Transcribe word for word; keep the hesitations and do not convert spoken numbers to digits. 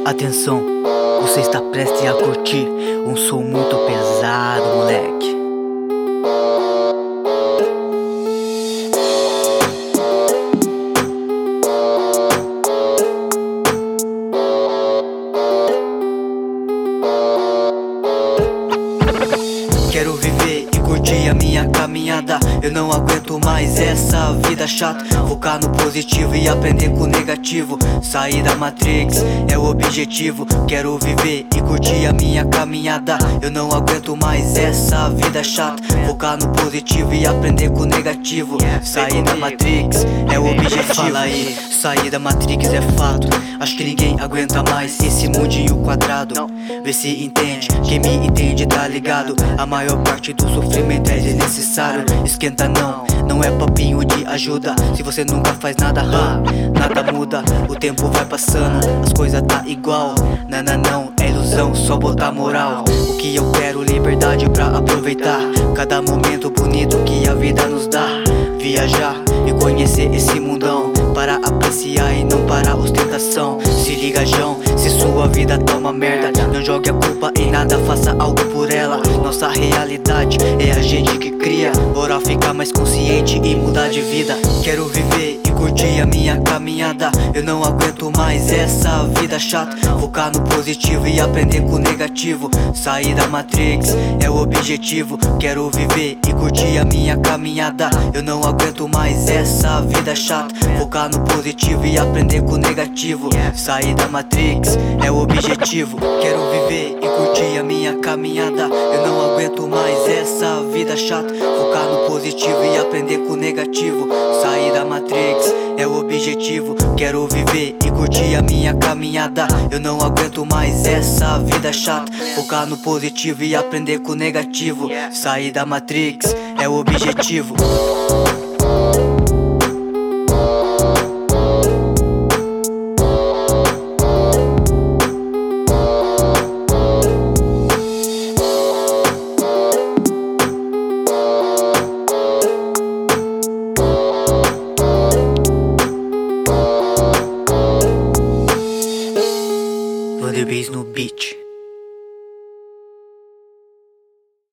Atenção, você está prestes a curtir um som muito pesado, moleque. Quero viver e curtir a minha caminhada. Eu não aguento mais essa vida chata. Focar no positivo e aprender com o negativo. Sair da Matrix é o objetivo. Quero viver e curtir a minha caminhada. Eu não aguento mais essa vida chata. Focar no positivo e aprender com o negativo. Sair da Matrix é o objetivo. Fala aí, sair da Matrix é fato. Acho que ninguém aguenta mais esse mundinho quadrado. Vê se entende, quem me entende tá ligado. A maior parte do sofrimento é desnecessário. Esquenta não, não é papinho de ajuda. Se você nunca faz nada, ha, nada muda. O tempo vai passando, as coisas tá igual. Nana não, é ilusão, só botar moral. O que eu quero, liberdade pra aproveitar cada momento bonito que a vida nos dá. Viajar e conhecer esse mundão, para apreciar e não para ostentação. Se liga, João, se sua vida tá uma merda, não jogue a culpa em nada, faça algo por ela. Nossa realidade é a gente que cria. Bora ficar mais consciente e mudar de vida. Quero viver e curtir a minha caminhada. Eu não aguento mais essa vida chata. Focar no positivo e aprender com o negativo. Sair da Matrix é o objetivo. Quero viver e curtir a minha caminhada. Eu não aguento mais essa vida chata. Focar no positivo e aprender com o negativo. Sair da Matrix é o objetivo. Quero viver e curtir a minha caminhada. Eu não aguento mais essa vida chata. Focar no positivo e aprender com o negativo. Sair da Matrix é o objetivo. Quero viver e curtir a minha caminhada. Eu não aguento mais essa vida chata. Focar no positivo e aprender com o negativo. Sair da Matrix é o objetivo.